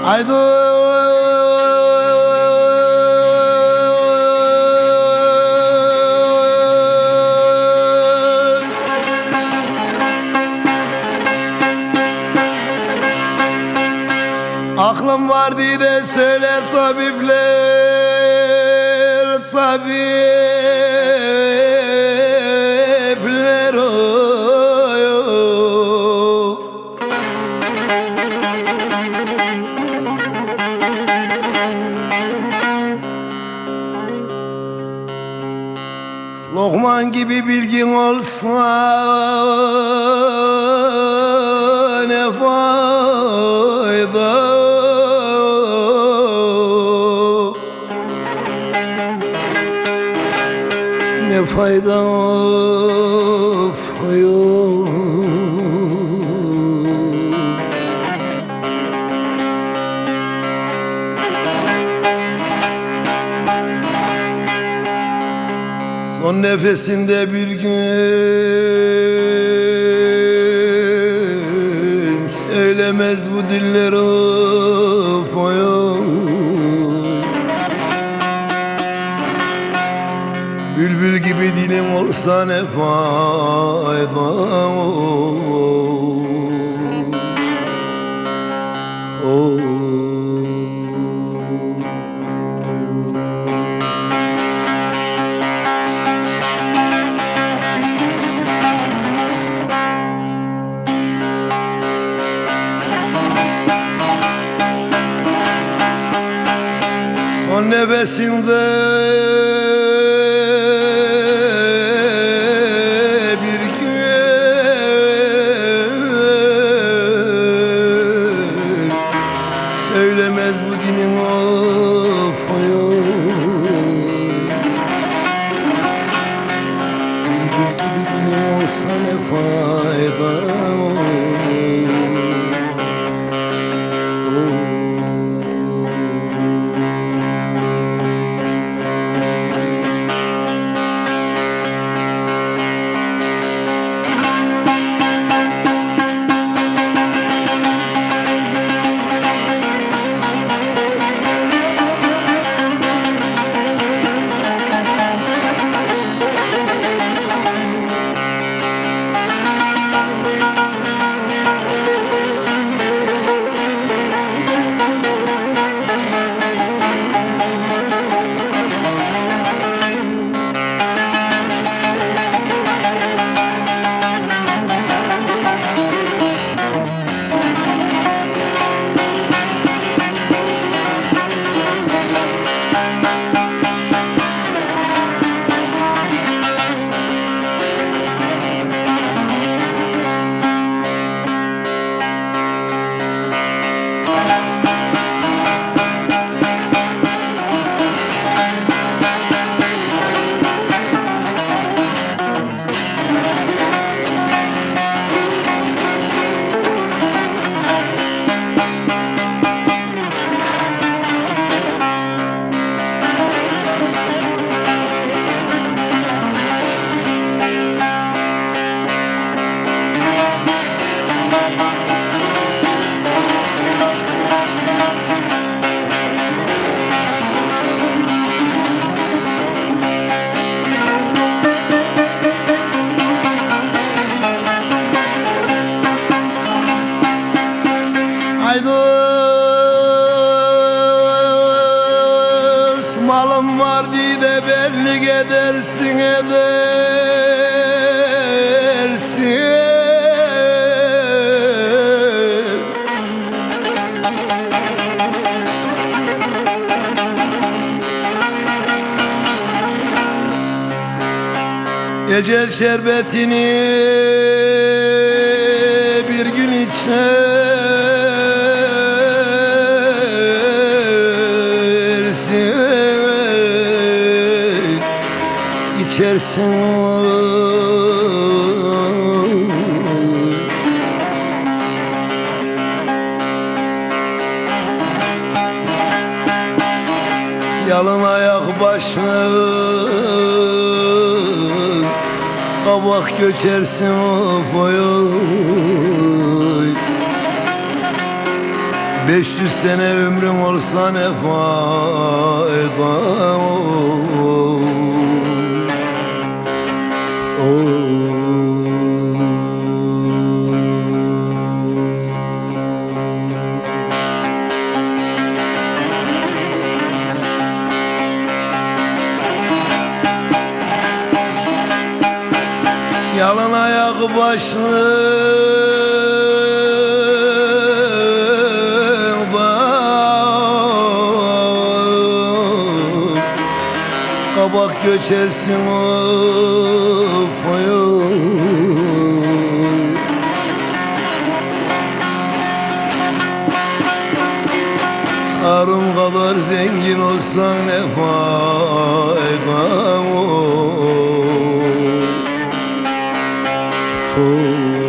Haydi aklım var diye de söyler tabipler, tabipler oy, oy. Lokman gibi bilgin olsa ne fayda, ne fayda of yok. Son nefesinde bir gün söylemez bu diller of oy, oy. Bülbül gibi dilim olsa ne fayda, oh. Son nefesinde bir gün söylemez bu dinin of oy, oy. Bülbül gibi dilim olsa ne fayda, malım var diye de belli edersin, edersin. Ecel şerbetini bir gün içersin, yalın ayak başın kabak göçersin of oy, oy. 500 sene ömrün olsa ne fayda. Yalın ayak başlığında kabak göçersin of oy oy. Harun kadar zengin olsan ne fayda oy. Oh